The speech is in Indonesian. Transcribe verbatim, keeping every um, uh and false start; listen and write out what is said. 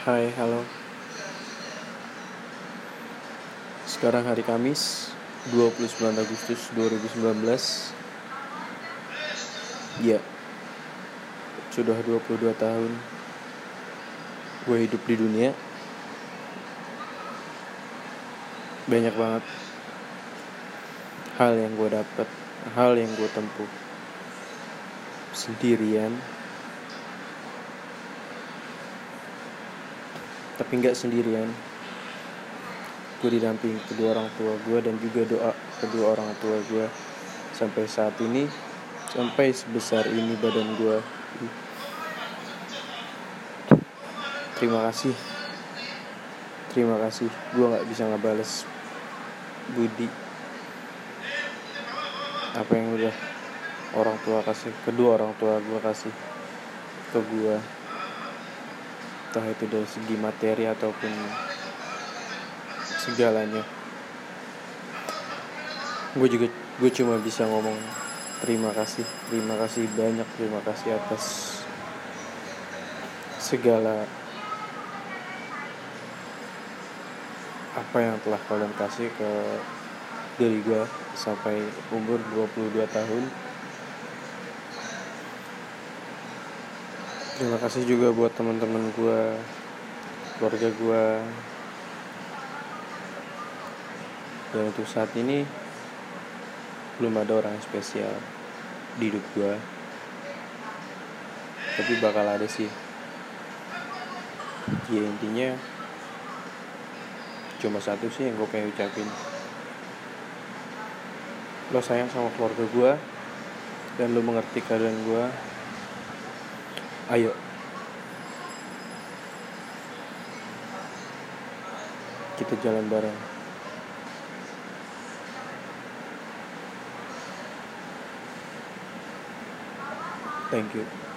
Hai, halo. Sekarang hari Kamis, dua puluh sembilan Agustus dua ribu sembilan belas. Ya, sudah dua puluh dua tahun gue hidup di dunia. Banyak banget hal yang gue dapat, hal yang gue tempuh sendirian. Tapi gak sendirian. Gue didampingi kedua orang tua gue dan juga doa kedua orang tua gue. Sampai saat ini, sampai sebesar ini badan gue. Terima kasih. Terima kasih. Gue gak bisa ngebales budi apa yang udah orang tua kasih, kedua orang tua gue kasih ke gue, entah itu dari segi materi ataupun segalanya. Gue juga gue cuma bisa ngomong terima kasih, terima kasih banyak, terima kasih atas segala apa yang telah kalian kasih ke diri gue sampai umur dua puluh dua tahun. Terima kasih juga buat teman-teman gue, keluarga gue. Dan untuk saat ini belum ada orang yang spesial di hidup gue, tapi bakal ada sih. Ya intinya cuma satu sih yang gue pengen ucapin. Lo sayang sama keluarga gue dan lo mengerti keadaan gue. Ayo kita jalan bareng. Thank you.